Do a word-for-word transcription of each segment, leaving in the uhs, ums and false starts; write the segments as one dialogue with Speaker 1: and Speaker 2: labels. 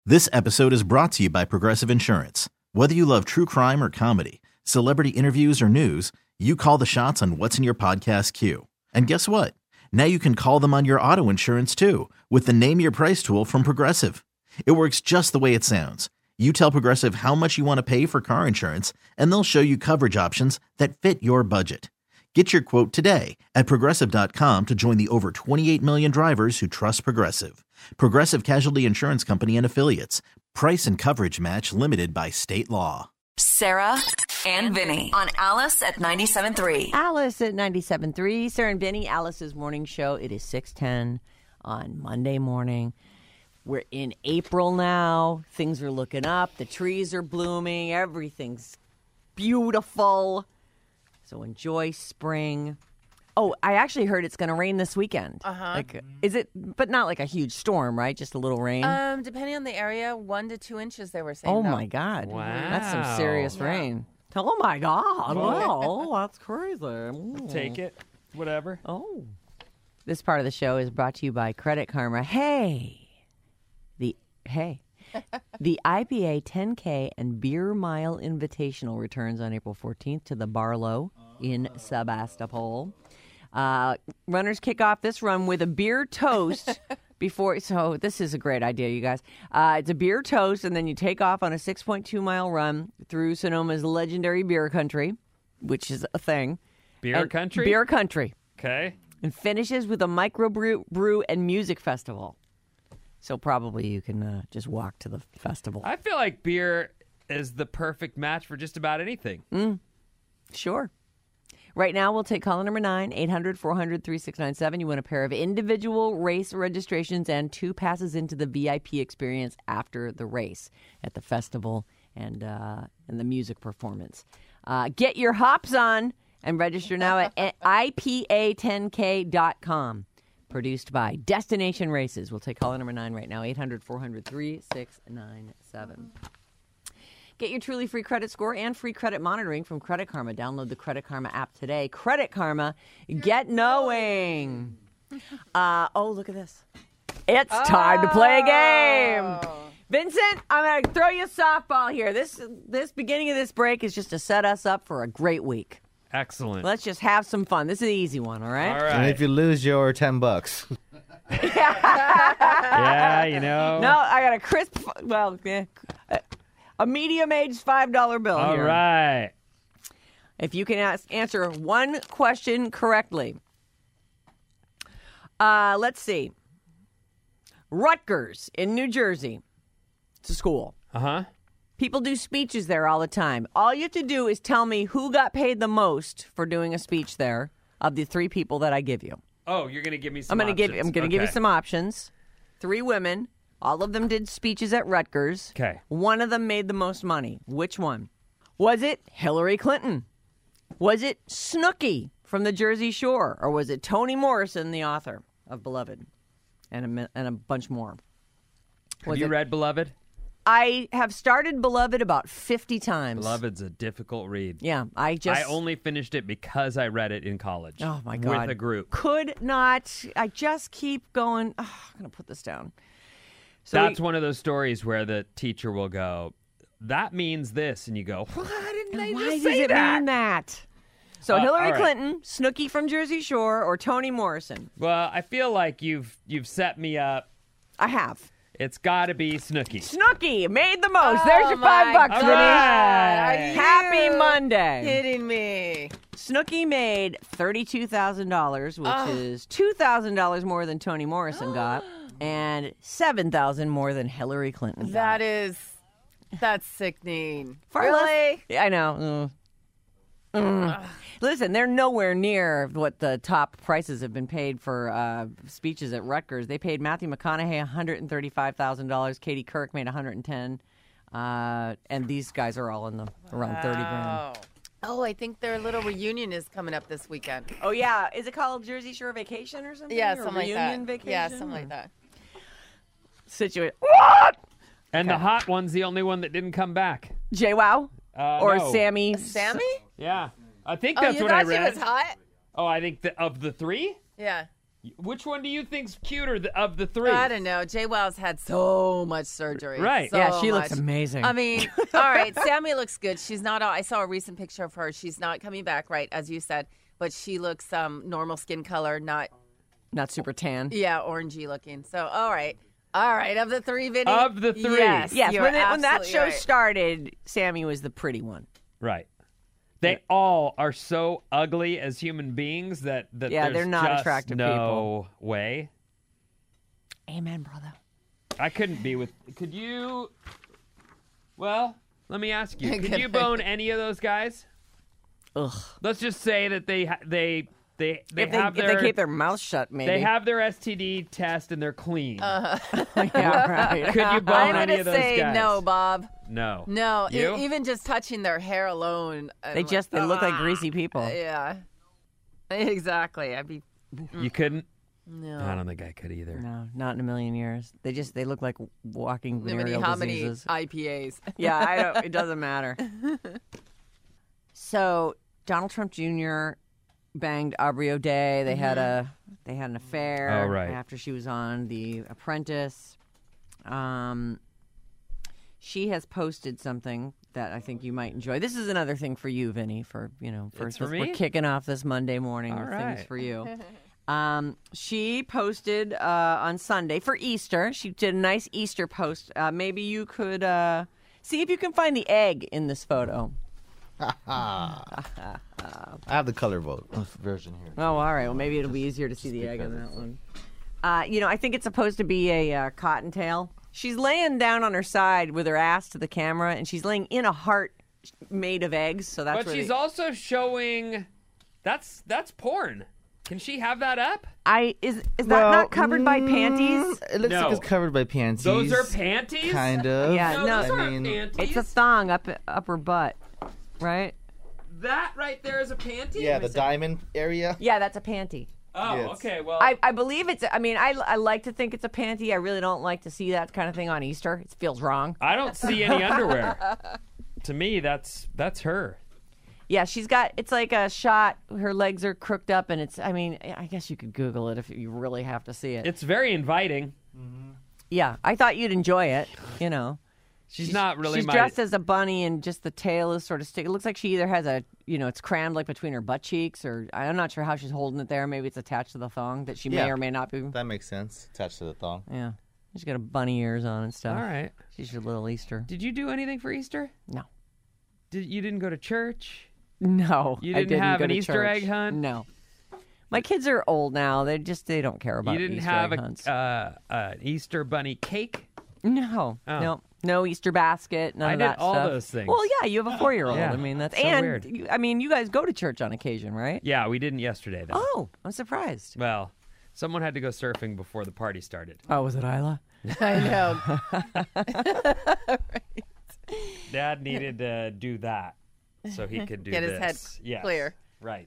Speaker 1: This episode is brought to you by Progressive Insurance. Whether you love true crime or comedy, celebrity interviews or news, you call the shots on what's in your podcast queue. And guess what? Now you can call them on your auto insurance too with the Name Your Price tool from Progressive. It works just the way it sounds. You tell Progressive how much you want to pay for car insurance, and they'll show you coverage options that fit your budget. Get your quote today at Progressive dot com to join the over twenty-eight million drivers who trust Progressive. Progressive Casualty Insurance Company and Affiliates. Price and coverage match limited by state law.
Speaker 2: Sarah and Vinny on Alice at ninety-seven point three.
Speaker 3: Alice at ninety-seven point three. Sarah and Vinny, Alice's morning show. It is six ten on Monday morning. We're in April now. Things are looking up. The trees are blooming. Everything's beautiful. So enjoy spring. Oh, I actually heard it's going to rain this weekend.
Speaker 4: Uh-huh.
Speaker 3: Like, is it, but not like a huge storm, right? Just a little rain?
Speaker 4: Um, depending on the area, one to two inches, they were saying.
Speaker 3: Oh,
Speaker 4: though.
Speaker 3: my God.
Speaker 5: Wow.
Speaker 3: That's some serious
Speaker 4: Yeah.
Speaker 3: rain. Oh, my God. Wow. That's crazy. Mm.
Speaker 5: Take it, whatever.
Speaker 3: Oh. This part of the show is brought to you by Credit Karma. Hey. The, hey. The I P A ten K and Beer Mile Invitational returns on April fourteenth to the Barlow in Sebastopol. Uh, runners kick off this run with a beer toast before. So this is a great idea, you guys. Uh, it's a beer toast, and then you take off on a six point two mile run through Sonoma's legendary beer country, which is a thing.
Speaker 5: Beer
Speaker 3: And-
Speaker 5: country?
Speaker 3: Beer country.
Speaker 5: Okay.
Speaker 3: And finishes with a microbrew brew and music festival. So probably you can uh, just walk to the festival.
Speaker 5: I feel like beer is the perfect match for just about anything.
Speaker 3: Mm, sure. Right now, we'll take caller number nine, eight hundred, four hundred, thirty-six ninety-seven. You win a pair of individual race registrations and two passes into the V I P experience after the race at the festival and, uh, and the music performance. Uh, get your hops on and register now at I P A ten K dot com. Produced by Destination Races. We'll take caller number nine right now, eight hundred, four hundred, thirty-six ninety-seven. Get your truly free credit score and free credit monitoring from Credit Karma. Download the Credit Karma app today. Credit Karma, get knowing. Uh, oh, look at this. It's time to play a game. Vincent, I'm going to throw you a softball here. This this beginning of this break is just to set us up for a great week.
Speaker 5: Excellent.
Speaker 3: Let's just have some fun. This is an easy one, all right?
Speaker 5: All right.
Speaker 6: And if you lose your ten bucks.
Speaker 5: Yeah, you know.
Speaker 3: No, I got a crisp, well, yeah, a medium-aged five dollar bill
Speaker 5: All
Speaker 3: here.
Speaker 5: right.
Speaker 3: If you can ask, answer one question correctly. Uh, let's see. Rutgers in New Jersey. It's a school.
Speaker 5: Uh-huh.
Speaker 3: People do speeches there all the time. All you have to do is tell me who got paid the most for doing a speech there of the three people that I give you.
Speaker 5: Oh, you're going to give me some
Speaker 3: I'm going to give
Speaker 5: options.
Speaker 3: I'm going to give you
Speaker 5: Okay.
Speaker 3: some options. Three women. All of them did speeches at Rutgers.
Speaker 5: Okay.
Speaker 3: One of them made the most money. Which one? Was it Hillary Clinton? Was it Snooki from the Jersey Shore? Or was it Toni Morrison, the author of Beloved? And a, mi- and a bunch more.
Speaker 5: Have
Speaker 3: Was
Speaker 5: you
Speaker 3: it-
Speaker 5: read Beloved?
Speaker 3: I have started Beloved about fifty times.
Speaker 5: Beloved's a difficult read.
Speaker 3: Yeah, I just...
Speaker 5: I only finished it because I read it in college.
Speaker 3: Oh, my God.
Speaker 5: With a group.
Speaker 3: Could not... I just keep going... Oh, I'm going to put this down. So
Speaker 5: That's
Speaker 3: we-
Speaker 5: one of those stories where the teacher will go, that means this. And you go, why didn't they
Speaker 3: Why
Speaker 5: just
Speaker 3: does
Speaker 5: say
Speaker 3: it
Speaker 5: that?
Speaker 3: mean that? So
Speaker 5: Uh,
Speaker 3: Hillary
Speaker 5: all right.
Speaker 3: Clinton, Snooki from Jersey Shore, or Toni Morrison?
Speaker 5: Well, I feel like you've you've set me up.
Speaker 3: I have.
Speaker 5: It's got to be Snooki.
Speaker 3: Snooki made the most. There's your five bucks,
Speaker 5: All
Speaker 3: Vinny.
Speaker 5: right.
Speaker 4: Are you
Speaker 3: Happy Monday.
Speaker 4: kidding me?
Speaker 3: Snooki made thirty-two thousand dollars, which
Speaker 4: Oh.
Speaker 3: is two thousand dollars more than Toni Morrison got, and seven thousand dollars more than Hillary Clinton got.
Speaker 4: That is, that's sickening.
Speaker 3: Far less-
Speaker 4: Really?
Speaker 3: Yeah, I know. Mm. Mm. Listen, they're nowhere near what the top prices have been paid for uh, speeches at Rutgers. They paid Matthew McConaughey one hundred thirty-five thousand dollars. Katie Couric made one hundred ten thousand dollars. Uh, and these guys are all in the around thirty grand.
Speaker 4: Oh. Oh, I think their little reunion is coming up this weekend.
Speaker 3: Oh, yeah. Is it called Jersey Shore Vacation or something?
Speaker 4: Yeah,
Speaker 3: Or
Speaker 4: something like
Speaker 3: reunion
Speaker 4: that.
Speaker 3: Vacation?
Speaker 4: Yeah, something like that.
Speaker 3: Situation.
Speaker 5: And the hot one's the only one that didn't come back.
Speaker 3: JWoww?
Speaker 5: Uh,
Speaker 3: or
Speaker 5: no.
Speaker 3: Sammy?
Speaker 4: Sammy?
Speaker 5: Yeah. I think
Speaker 4: Oh,
Speaker 5: that's
Speaker 4: you
Speaker 5: what
Speaker 4: thought
Speaker 5: I
Speaker 4: she
Speaker 5: read.
Speaker 4: was hot?
Speaker 5: Oh, I think the, of the three?
Speaker 4: Yeah.
Speaker 5: Which one do you think's cuter th- of the three?
Speaker 4: I don't know. Jay Wow's had so much surgery.
Speaker 5: Right.
Speaker 4: So
Speaker 3: Yeah, she looks
Speaker 4: much.
Speaker 3: amazing.
Speaker 4: I mean, all right. Sammy looks good. She's not. I saw a recent picture of her. She's not coming back, right, as you said. But she looks um normal skin color, not
Speaker 3: Not super tan.
Speaker 4: yeah orangey looking. So all right, all right. Of the three, Vinny.
Speaker 5: Of the three.
Speaker 4: yes,
Speaker 3: Yes,
Speaker 4: you're
Speaker 3: when, it, when that
Speaker 4: absolutely
Speaker 3: show
Speaker 4: right.
Speaker 3: started, Sammy was the pretty one.
Speaker 5: Right. They all are so ugly as human beings that, that
Speaker 3: Yeah,
Speaker 5: there's
Speaker 3: they're not
Speaker 5: just
Speaker 3: attractive
Speaker 5: no way.
Speaker 3: Amen, brother.
Speaker 5: I couldn't be with. Could you? Well, let me ask you. Could you bone any of those guys?
Speaker 3: Ugh.
Speaker 5: Let's just say that they ha- they they they
Speaker 3: If they,
Speaker 5: have
Speaker 3: if
Speaker 5: their
Speaker 3: they keep their mouth shut, maybe.
Speaker 5: they have their S T D test and they're clean.
Speaker 3: yeah, right.
Speaker 5: Could you bone
Speaker 4: I'm
Speaker 5: any
Speaker 4: gonna
Speaker 5: of those
Speaker 4: say
Speaker 5: guys?
Speaker 4: no, Bob.
Speaker 5: No.
Speaker 4: No, e-
Speaker 5: You?
Speaker 4: even just touching their hair alone.
Speaker 3: They just they look like greasy people.
Speaker 4: Yeah, exactly. I'd be
Speaker 5: You couldn't.
Speaker 4: no.
Speaker 5: I don't think I could either.
Speaker 3: No, not in a million years. They just they look like walking
Speaker 4: How many,
Speaker 3: venereal
Speaker 4: how many
Speaker 3: diseases.
Speaker 4: I P As?
Speaker 3: Yeah, I don't. It doesn't matter. So Donald Trump Junior banged Aubrey O'Day. They had a they had an affair.
Speaker 5: Oh, right.
Speaker 3: After she was on The Apprentice. Um, she has posted something that I think you might enjoy. This is another thing for you, Vinny. For you know, for,
Speaker 5: It's for
Speaker 3: we're
Speaker 5: me?
Speaker 3: kicking off this Monday morning
Speaker 5: All
Speaker 3: with
Speaker 5: right.
Speaker 3: things for you. Um, she posted uh, on Sunday for Easter. She did a nice Easter post. Uh, maybe you could uh, see if you can find the egg in this photo.
Speaker 6: I have the color vote version here.
Speaker 3: Oh, all right. Well, maybe it'll be easier to see the egg on that one. Uh, you know, I think it's supposed to be a uh, cottontail. She's laying down on her side with her ass to the camera, and she's laying in a heart made of eggs. So that's
Speaker 5: But
Speaker 3: where
Speaker 5: she's
Speaker 3: they-
Speaker 5: also showing. That's that's porn. Can she have that up?
Speaker 3: I is is that not covered by panties?
Speaker 6: It looks
Speaker 5: No.
Speaker 6: like it's covered by panties.
Speaker 5: Those are panties.
Speaker 6: Kind of.
Speaker 3: Yeah,
Speaker 5: No,
Speaker 3: no,
Speaker 5: those
Speaker 6: I
Speaker 5: aren't
Speaker 6: mean,
Speaker 5: panties.
Speaker 3: It's a thong up up her butt, right?
Speaker 5: That right there is a panty.
Speaker 6: yeah, the diamond area.
Speaker 3: Yeah, that's a panty.
Speaker 5: Oh,
Speaker 6: Yes.
Speaker 5: okay. Well,
Speaker 3: I, I believe it's. I mean, I, I like to think it's a panty. I really don't like to see that kind of thing on Easter. It feels wrong.
Speaker 5: I don't see any underwear. To me, that's that's her.
Speaker 3: Yeah, she's got. It's like a shot. Her legs are crooked up, and it's. I mean, I guess you could Google it if you really have to see it.
Speaker 5: It's very inviting.
Speaker 3: Yeah, I thought you'd enjoy it. You know,
Speaker 5: She's, not really
Speaker 3: she's
Speaker 5: my.
Speaker 3: dressed as a bunny, and just the tail is sort of stick. It looks like she either has a. You know, it's crammed like between her butt cheeks, or I'm not sure how she's holding it there. Maybe it's attached to the thong that she may
Speaker 6: Yeah.
Speaker 3: or may not be.
Speaker 6: That makes sense. Attached to the thong.
Speaker 3: Yeah, she's got a bunny ears on and stuff.
Speaker 5: All right.
Speaker 3: She's your little Easter.
Speaker 5: Did you do anything for Easter?
Speaker 3: No.
Speaker 5: Did you didn't go to church?
Speaker 3: No,
Speaker 5: You
Speaker 3: I
Speaker 5: didn't
Speaker 3: didn't
Speaker 5: have
Speaker 3: go
Speaker 5: an
Speaker 3: to
Speaker 5: Easter
Speaker 3: church.
Speaker 5: egg hunt?
Speaker 3: No, my kids are old now. They just they don't care about
Speaker 5: you didn't
Speaker 3: Easter
Speaker 5: have
Speaker 3: egg
Speaker 5: a
Speaker 3: hunts.
Speaker 5: uh, uh, Easter bunny cake?
Speaker 3: no,
Speaker 5: Oh.
Speaker 3: no, no Easter basket. None
Speaker 5: I
Speaker 3: of
Speaker 5: did
Speaker 3: that
Speaker 5: all
Speaker 3: stuff.
Speaker 5: those things.
Speaker 3: Well, yeah, you have a four-year-old.
Speaker 5: Yeah,
Speaker 3: I mean, that's
Speaker 5: so
Speaker 3: and
Speaker 5: weird.
Speaker 3: you- I mean, you guys go to church on occasion, right?
Speaker 5: Yeah, we didn't yesterday though.
Speaker 3: Oh, I'm surprised.
Speaker 5: Well, someone had to go surfing before the party started.
Speaker 3: Oh, was it Isla?
Speaker 4: I know.
Speaker 5: Dad needed to do that so he could do
Speaker 4: Get his
Speaker 5: this.
Speaker 4: head
Speaker 5: Yes.
Speaker 4: clear.
Speaker 5: Right.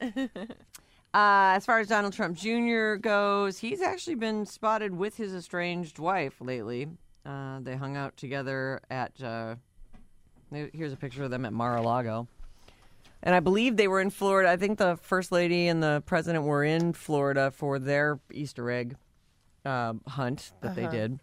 Speaker 3: Uh, as far as Donald Trump Junior goes, he's actually been spotted with his estranged wife lately. Uh, they hung out together at. Uh, here's a picture of them at Mar-a-Lago. And I believe they were in Florida. I think the First Lady and the President were in Florida for their Easter egg uh, hunt that they did.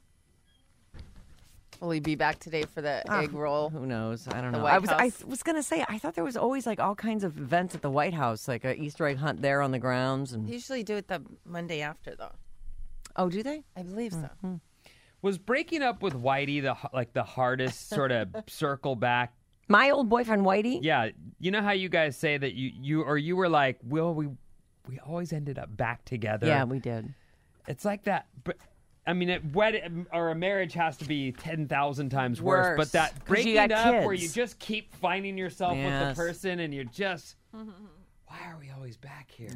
Speaker 4: Will he be back today for the
Speaker 3: Ah,
Speaker 4: egg roll?
Speaker 3: Who knows? I don't
Speaker 4: The
Speaker 3: know.
Speaker 4: White
Speaker 3: I was I
Speaker 4: House?
Speaker 3: was gonna say I thought there was always like all kinds of events at the White House, like a Easter egg hunt there on the grounds. And
Speaker 4: They usually do it the Monday after, though.
Speaker 3: oh, do they?
Speaker 4: I believe so.
Speaker 5: Was breaking up with Whitey the h- like the hardest sort of circle back?
Speaker 3: My old boyfriend Whitey.
Speaker 5: Yeah, you know how you guys say that you you or you were like, well, we we always ended up back together.
Speaker 3: Yeah, we did.
Speaker 5: It's like that, but I mean, a wed or a marriage has to be ten thousand times worse.
Speaker 3: Worse,
Speaker 5: But that
Speaker 3: 'cause
Speaker 5: breaking
Speaker 3: you got
Speaker 5: up where
Speaker 3: kids.
Speaker 5: you just keep finding yourself with
Speaker 3: Yes.
Speaker 5: the person and you're just, why are we always back here?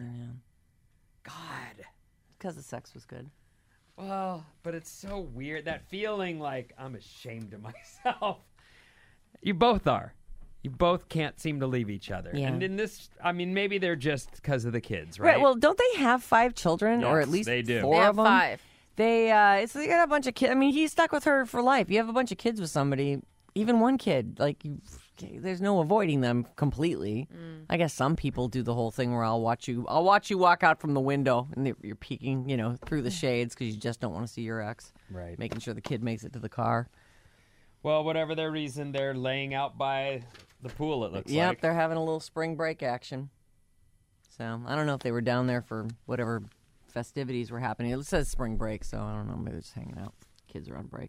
Speaker 5: God.
Speaker 3: Because the sex was good.
Speaker 5: Well, but it's so weird that feeling like I'm ashamed of myself. You both are. You both can't seem to leave each other.
Speaker 3: Yeah.
Speaker 5: And in this, I mean, maybe they're just because of the kids, right?
Speaker 3: Right. Well, don't they have five children, or
Speaker 5: Yes,
Speaker 3: at least
Speaker 5: they do.
Speaker 3: four
Speaker 4: They
Speaker 3: of
Speaker 4: have
Speaker 3: them?
Speaker 4: five.
Speaker 3: They uh, it's they got a bunch of kids. I mean, he's stuck with her for life. You have a bunch of kids with somebody, even one kid, like you, there's no avoiding them completely. Mm. I guess some people do the whole thing where I'll watch you. I'll watch you walk out from the window and you're peeking, you know, through the shades because you just don't want to see your ex.
Speaker 5: Right.
Speaker 3: Making sure the kid makes it to the car.
Speaker 5: Well, whatever their reason, they're laying out by the pool. It looks
Speaker 3: yep,
Speaker 5: like.
Speaker 3: Yep, they're having a little spring break action. So I don't know if they were down there for whatever festivities were happening. It says spring break, so I don't know. Maybe they're just hanging out. Kids are on break.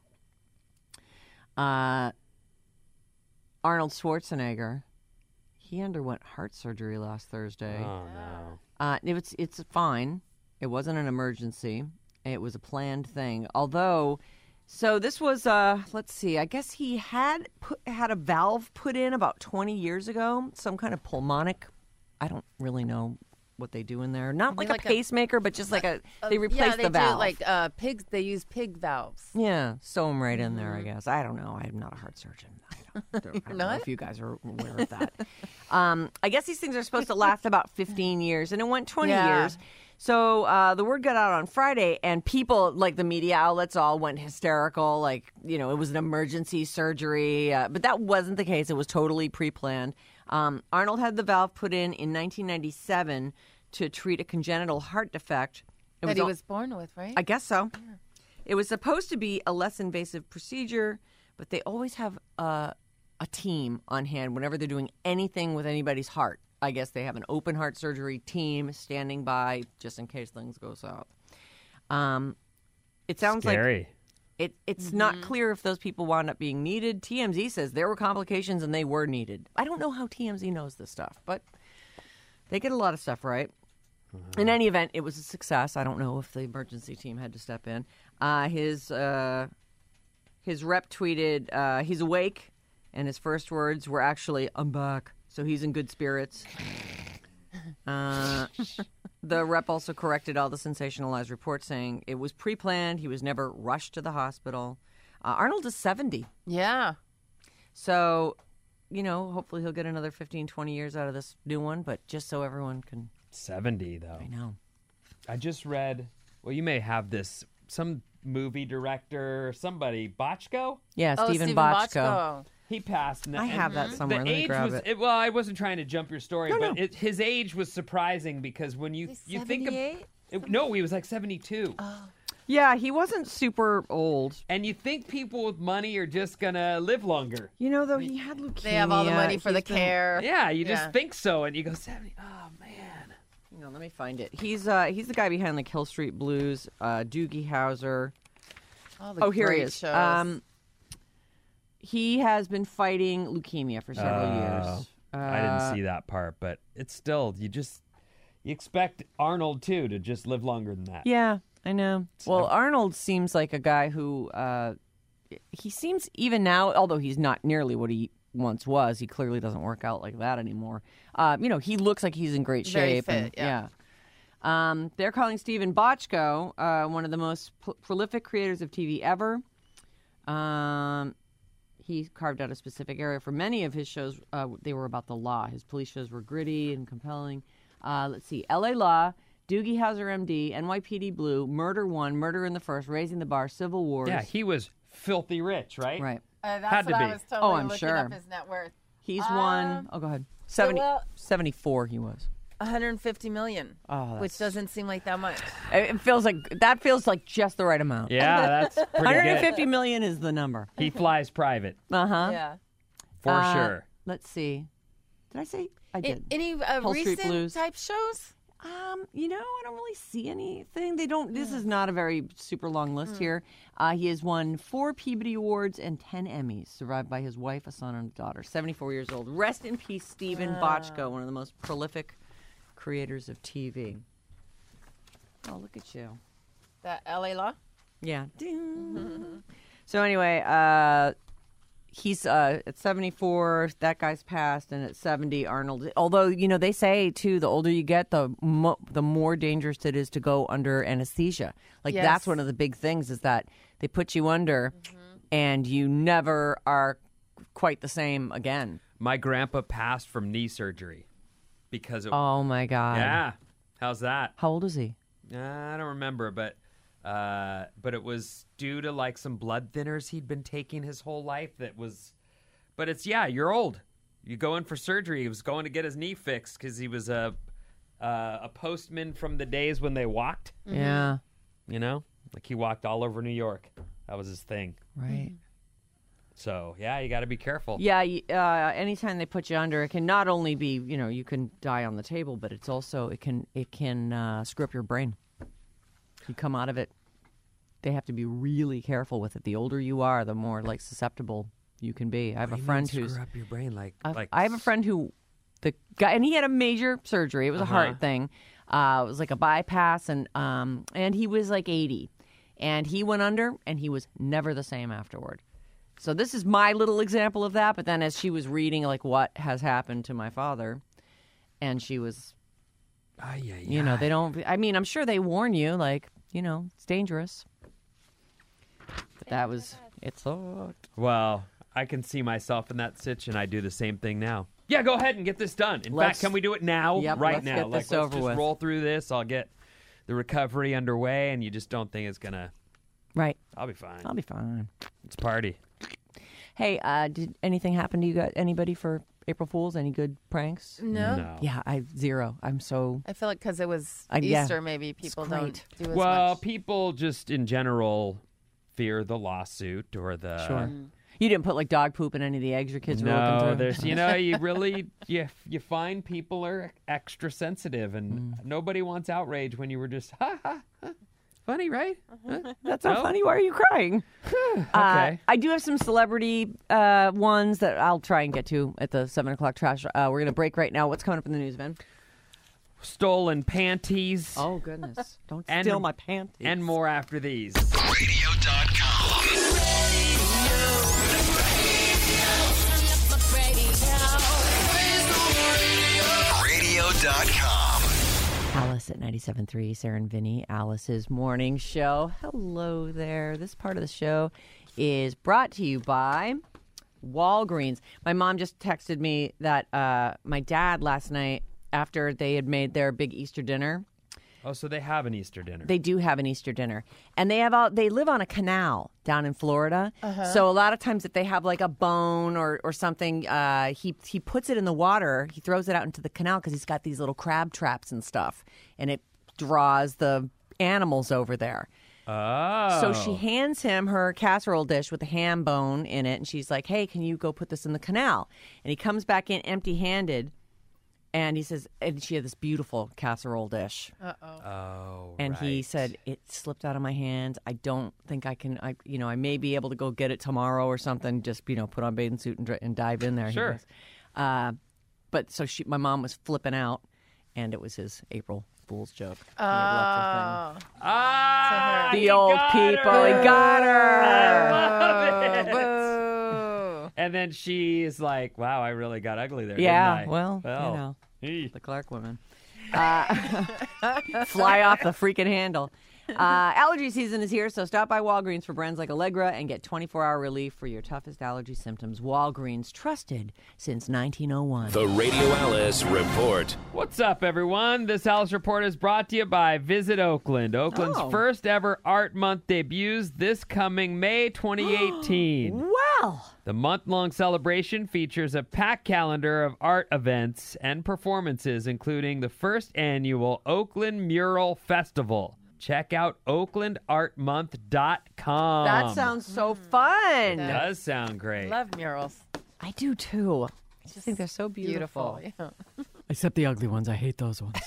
Speaker 3: Uh, Arnold Schwarzenegger, he underwent heart surgery last Thursday.
Speaker 5: Oh, no.
Speaker 3: Uh, it's, it's fine. It wasn't an emergency. It was a planned thing. Although, so this was, uh, let's see, I guess he had put, had a valve put in about twenty years ago, some kind of pulmonic, I don't really know what they do in there. Not like, like a pacemaker, a, but just like a, they replace
Speaker 4: yeah, they
Speaker 3: the valve.
Speaker 4: Do like uh, pigs, they use pig valves.
Speaker 3: Yeah, sew them right in there, I guess. I don't know. I'm not a heart surgeon. I don't, don't, I don't know if you guys are aware of that. um, I guess these things are supposed to last about fifteen years, and it went twenty
Speaker 4: yeah.
Speaker 3: years. So uh, the word got out on Friday, and people, like the media outlets, all went hysterical. Like, you know, it was an emergency surgery. Uh, but that wasn't the case. It was totally pre-planned. Um, Arnold had the valve put in in nineteen ninety-seven to treat a congenital heart defect. It
Speaker 4: that
Speaker 3: was
Speaker 4: he
Speaker 3: al-
Speaker 4: was born with, right?
Speaker 3: I guess so. Yeah. It was supposed to be a less invasive procedure, but they always have uh, a team on hand whenever they're doing anything with anybody's heart. I guess they have an open heart surgery team standing by just in case things go south. Um, it sounds
Speaker 5: Scary.
Speaker 3: like it, it's
Speaker 4: Mm-hmm.
Speaker 3: not clear if those people wound up being needed. T M Z says there were complications and they were needed. I don't know how T M Z knows this stuff, but they get a lot of stuff right. Mm-hmm. In any event, it was a success. I don't know if the emergency team had to step in. Uh, his uh, his rep tweeted, uh, he's awake, and his first words were actually, I'm back. So he's in good spirits. Uh, the rep also corrected all the sensationalized reports, saying it was pre-planned. He was never rushed to the hospital. Uh, Arnold is seventy.
Speaker 4: Yeah.
Speaker 3: So, you know, hopefully he'll get another fifteen, twenty years out of this new one, but just so everyone can...
Speaker 5: seventy, though.
Speaker 3: I know.
Speaker 5: I just read, well, you may have this, some movie director, somebody, Bochco?
Speaker 3: Yeah,
Speaker 4: Oh,
Speaker 3: Stephen
Speaker 4: Stephen
Speaker 3: Bochco.
Speaker 4: Bochco.
Speaker 5: He passed. And,
Speaker 3: I have that
Speaker 5: and
Speaker 3: somewhere.
Speaker 5: The
Speaker 3: Let me
Speaker 5: age
Speaker 3: grab
Speaker 5: was,
Speaker 3: it.
Speaker 5: it, well, I wasn't trying to jump your story,
Speaker 3: No,
Speaker 5: but
Speaker 3: no.
Speaker 5: It, his age was surprising because when you,
Speaker 4: He's
Speaker 5: you think of...
Speaker 4: seventy-eight?
Speaker 5: It, no, he was like seventy-two.
Speaker 3: Yeah, he wasn't super old.
Speaker 5: And you think people with money are just going to live longer.
Speaker 3: You know, though, he had leukemia.
Speaker 4: They have all the money for the
Speaker 3: He's been-
Speaker 4: care.
Speaker 5: Yeah, you just
Speaker 4: Yeah.
Speaker 5: think so, and you go, seventy, oh, man.
Speaker 3: Hang on, let me find it. He's uh he's the guy behind like Hill Street Blues, uh, Doogie Howser.
Speaker 4: All the
Speaker 3: Oh, here he
Speaker 4: great
Speaker 3: is.
Speaker 4: shows.
Speaker 3: Um, he has been fighting leukemia for several
Speaker 5: Oh,
Speaker 3: years. Uh,
Speaker 5: I didn't see that part, but it's still, you just, you expect Arnold, too, to just live longer than that.
Speaker 3: Yeah, I know.
Speaker 5: So-
Speaker 3: Well, Arnold seems like a guy who, uh, he seems even now, although he's not nearly what he once was, he clearly doesn't work out like that anymore. Uh, you know, he looks like he's in great
Speaker 4: Very
Speaker 3: shape.
Speaker 4: fit,
Speaker 3: and,
Speaker 4: yeah.
Speaker 3: Um, they're calling Stephen Bochco uh, one of the most p- prolific creators of T V ever. Um, he carved out a specific area for many of his shows. Uh, they were about the law. His police shows were gritty and compelling. Uh, let's see. L A Law, Doogie Howser, M D, N Y P D Blue, Murder One, Murder in the First, Raising the Bar, Civil Wars.
Speaker 5: Yeah, he was filthy rich, right?
Speaker 3: Right.
Speaker 4: Uh, that's
Speaker 5: Had
Speaker 4: what
Speaker 5: to
Speaker 4: I
Speaker 5: be.
Speaker 4: was totally
Speaker 3: Oh, I'm
Speaker 4: looking
Speaker 3: sure.
Speaker 4: up his net worth.
Speaker 3: He's
Speaker 4: Um,
Speaker 3: won. Oh, go ahead. seventy,
Speaker 4: well-
Speaker 3: seventy-four he was.
Speaker 4: one hundred fifty million,
Speaker 3: Oh,
Speaker 4: which
Speaker 3: that's-
Speaker 4: doesn't seem like that much.
Speaker 3: It feels like, that feels like just the right amount.
Speaker 5: Yeah, that's pretty
Speaker 3: one hundred
Speaker 5: good.
Speaker 3: fifty million is the number.
Speaker 5: He flies private,
Speaker 3: Uh-huh.
Speaker 4: Yeah.
Speaker 5: for
Speaker 3: Uh,
Speaker 5: sure.
Speaker 3: Let's see. Did I say I
Speaker 4: A-
Speaker 3: did?
Speaker 4: any uh,
Speaker 3: Hill Street
Speaker 4: recent
Speaker 3: Blues.
Speaker 4: type shows?
Speaker 3: Um, you know, I don't really see anything. They don't. This is not a very super long list here. Uh, he has won four Peabody Awards and ten Emmys. Survived by his wife, a son, and a daughter. Seventy-four years old. Rest in peace, Stephen Bochco, one of the most prolific creators of T V. Oh, look at you.
Speaker 4: That L A Law?
Speaker 3: Yeah. Ding. So anyway, uh, he's uh, at seventy-four. That guy's passed, and at seventy, Arnold. Although you know they say too, the older you get, the mo- the more dangerous it is to go under anesthesia. Like
Speaker 4: Yes.
Speaker 3: that's one of the big things is that they put you under, and you never are quite the same again.
Speaker 5: My grandpa passed from knee surgery because of,
Speaker 3: Oh my God!
Speaker 5: yeah. How's that?
Speaker 3: How old is he?
Speaker 5: Uh, I don't remember, but uh, but it was due to like some blood thinners he'd been taking his whole life that was But it's, yeah, you're old. You go in for surgery. He was going to get his knee fixed because he was a, uh, a postman from the days when they walked.
Speaker 3: Yeah.
Speaker 5: You know? Like he walked all over New York. That was his thing.
Speaker 3: Right.
Speaker 5: So, yeah, you got to be careful.
Speaker 3: Yeah, y- uh, anytime they put you under, it can not only be, you know, you can die on the table, but it's also, it can it can uh, screw up your brain. You come out of it, they have to be really careful with it. The older you are, the more, like, susceptible you can be. I have
Speaker 5: What
Speaker 3: a
Speaker 5: do you
Speaker 3: friend
Speaker 5: mean
Speaker 3: who's...
Speaker 5: screw up your brain like,
Speaker 3: I've-
Speaker 5: like
Speaker 3: I have a friend who, the guy, and he had a major surgery. It was
Speaker 5: Uh-huh.
Speaker 3: a heart thing. Uh, it was like a bypass, and um, and he was like eighty. And he went under, and he was never the same afterward. So this is my little example of that. But then as she was reading, like, what has happened to my father, and she was,
Speaker 5: Ay, ay,
Speaker 3: you know,
Speaker 5: ay.
Speaker 3: they don't, I mean, I'm sure they warn you, like, you know, it's dangerous. But that was, it sucked.
Speaker 5: Well, I can see myself in that sitch, and I do the same thing now. Yeah, go ahead and get this done. In
Speaker 3: Let's-
Speaker 5: fact, can we do it now?
Speaker 3: Yep,
Speaker 5: right
Speaker 3: let's
Speaker 5: now.
Speaker 3: get
Speaker 5: like,
Speaker 3: this
Speaker 5: let's
Speaker 3: over
Speaker 5: just
Speaker 3: with.
Speaker 5: roll through this. I'll get the recovery underway, and you just don't think it's going to...
Speaker 3: Right.
Speaker 5: I'll be fine.
Speaker 3: I'll be fine.
Speaker 5: It's party.
Speaker 3: Hey, uh, did anything happen to you? Got anybody for April Fools? Any good pranks?
Speaker 4: No.
Speaker 5: No.
Speaker 3: Yeah, I zero. I'm so
Speaker 4: I feel like because it was
Speaker 3: Uh, yeah.
Speaker 4: Easter, maybe people
Speaker 3: great.
Speaker 4: don't do as
Speaker 5: Well,
Speaker 4: much.
Speaker 5: people just in general fear the lawsuit or the...
Speaker 3: sure. You didn't put like dog poop in any of the eggs your kids were looking
Speaker 5: No,
Speaker 3: through?
Speaker 5: there's, you know, you really, you, you find people are extra sensitive, and
Speaker 3: Mm.
Speaker 5: nobody wants outrage when you were just, ha, ha, ha. Funny, right? Huh?
Speaker 3: That's not
Speaker 5: No?
Speaker 3: funny. Why are you crying?
Speaker 5: Okay.
Speaker 3: Uh, I do have some celebrity uh, ones that I'll try and get to at the seven o'clock trash. Uh, we're going to break right now. What's coming up in the news, Ben?
Speaker 5: Stolen panties.
Speaker 3: Oh, goodness. Don't
Speaker 5: And-
Speaker 3: steal my panties.
Speaker 5: And more after these.
Speaker 7: radio dot com. radio dot com.
Speaker 3: Alice at ninety-seven point three, Sarah and Vinny, Alice's morning show. Hello there. This part of the show is brought to you by Walgreens. My mom just texted me that uh, my dad last night, after they had made their big Easter dinner,
Speaker 5: Oh, so they have an Easter dinner.
Speaker 3: they do have an Easter dinner, and they have all, they live on a canal down in Florida. So a lot of times, if they have like a bone or or something, uh, he he puts it in the water. He throws it out into the canal because he's got these little crab traps and stuff, and it draws the animals over there.
Speaker 5: oh.
Speaker 3: So she hands him her casserole dish with a ham bone in it, and she's like, "Hey, can you go put this in the canal?" And he comes back in empty-handed, and he says, and she had this beautiful casserole dish.
Speaker 5: Oh,
Speaker 3: And he
Speaker 5: right.
Speaker 3: said, it slipped out of my hands. I don't think I can, I, you know, I may be able to go get it tomorrow or something. Just, you know, put on a bathing suit and, dr- and dive in there. he
Speaker 5: Sure.
Speaker 3: goes. Uh, but so she, my mom was flipping out, and it was his April Fool's joke. He had left a thing.
Speaker 4: Oh.
Speaker 5: Ah,
Speaker 3: The
Speaker 5: he
Speaker 3: old
Speaker 5: got
Speaker 3: people,
Speaker 5: her.
Speaker 3: he got her.
Speaker 5: I love it.
Speaker 4: Boo.
Speaker 5: And then she's like, wow, I really got ugly there,
Speaker 3: Yeah,
Speaker 5: didn't I?
Speaker 3: well,
Speaker 5: Well,
Speaker 3: you know,
Speaker 5: Eeh.
Speaker 3: the Clark women. Uh, fly off the freaking handle. Uh, allergy season is here, so stop by Walgreens for brands like Allegra and get twenty-four hour relief for your toughest allergy symptoms. Walgreens, trusted since nineteen oh one.
Speaker 7: The Radio Alice Report.
Speaker 5: What's up, everyone? This Alice Report is brought to you by Visit Oakland. Oakland's
Speaker 3: Oh.
Speaker 5: first ever Art Month debuts this coming May twenty eighteen.
Speaker 3: Well,
Speaker 5: The month-long celebration features a packed calendar of art events and performances, including the first annual Oakland Mural Festival. Check out oakland art month dot com.
Speaker 3: that sounds so fun.
Speaker 5: does sound great.
Speaker 4: Love murals.
Speaker 3: I do too. I just think they're so beautiful.
Speaker 4: Beautiful. Yeah.
Speaker 3: Except the ugly ones. I hate those ones.